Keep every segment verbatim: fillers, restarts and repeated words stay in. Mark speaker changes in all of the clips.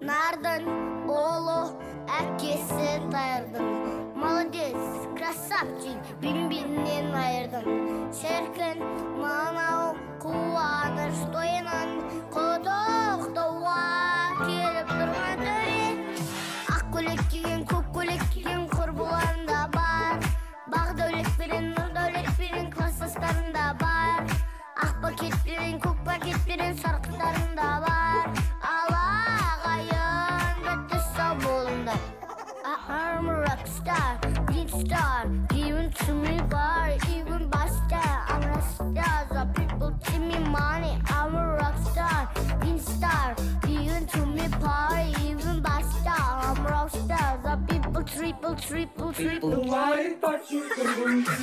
Speaker 1: нардың олы әкесі тайырдың. Молодец, красавчик, бин-биннен айырдың. Шеркін мынау қуаныш тойынан құдықтауға келіп тұрған төре. Ақ көйлек киген, көк көйлек киген құрбыларында бар. Бақ дәулет берен, нұр дәулет берен класстастарында бар. Ақ пакет берен, көк пакет берен сарқыттарында бар. Алағайын бітті сау болыңдар. I'm a rock star, deep star, given to me bar, even basta. I'm a star, the people give me money. I'm a rock star, deep star, given to me bar, even basta. I'm a rock star, the people triple, triple, triple.
Speaker 2: People like that you can do.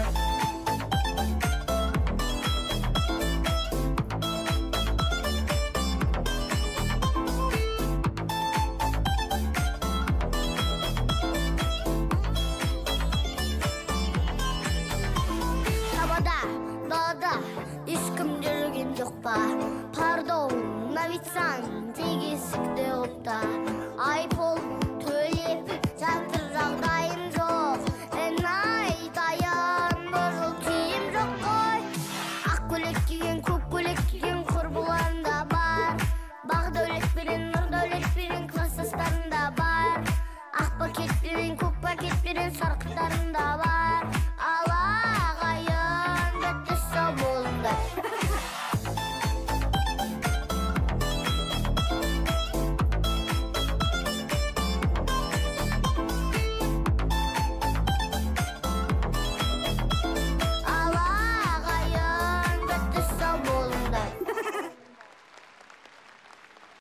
Speaker 1: Ешкім жүрген жоқ па? Пардон, навитсан тек есікті ұпта. Айпол